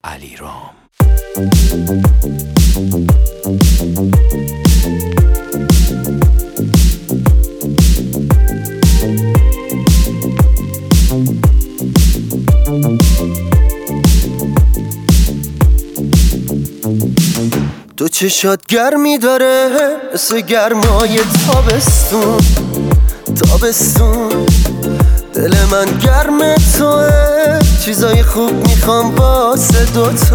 علیرام. تو چشات گرمی داره مثل گرمای تابستون، دل من گرم توه، چیزای خوب میخوام واسه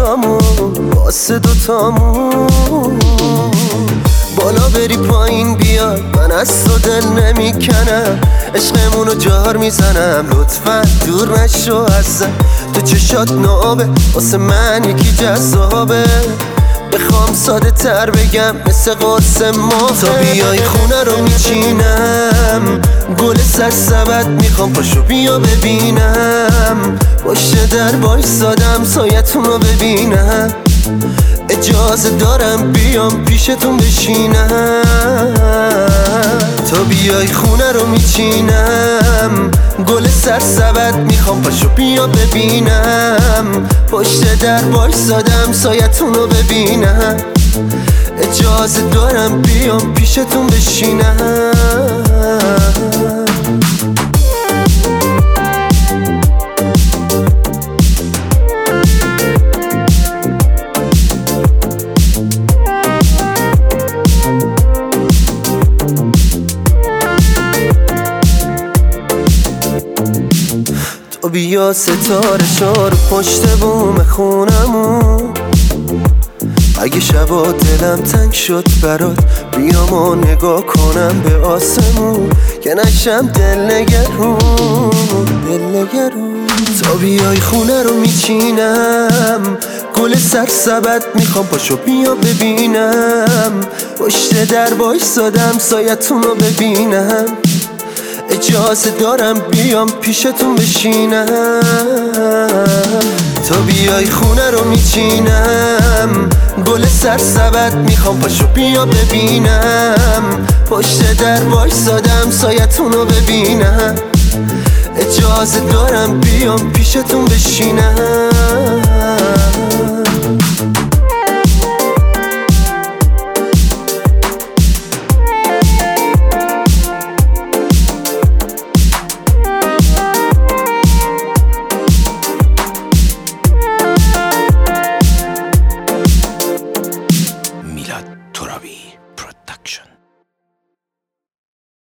دوتامون. بالا بری پایین بیای، من از تو دل نمیکنم، عشقمونو جار میزنم، لطفا دور نشو ازم. تو چشات نابه واسه من یکی جذابه، بخوام ساده تر بگم مثل قرص ماه. تا بیای خونه رو میچینم، گل سرسبد میخوام، پاشو بیا ببینم، پشت در وایسادم سایتون رو ببینم، اجازه دارم بیام پیشتون بشینم. تا بیای خونه رو میچینم، گل سرسبد میخوام، پاشو بیا ببینم، پشت در وایسادم سایتون رو ببینم، اجازه دارم بیام پیشتون بشینم. تو بیا ستاره شار پشت بوم خونمون، اگه شبا دلم تنگ شد برات بیام و نگاه کنم به آسمون، که نشم دل نگرون. تا بیای خونه رو میچینم، گل سرسبد میخوام، پاشو بیا ببینم، پشت در وایسادم سایتون رو ببینم، اجازه دارم بیام پیشتون بشینم. تا بیای خونه رو میچینم، گل سرسبد میخوام، پاشو بیا ببینم، پشت در وایسادم سایتون رو ببینم، اجازه دارم بیام پیشتون بشینم.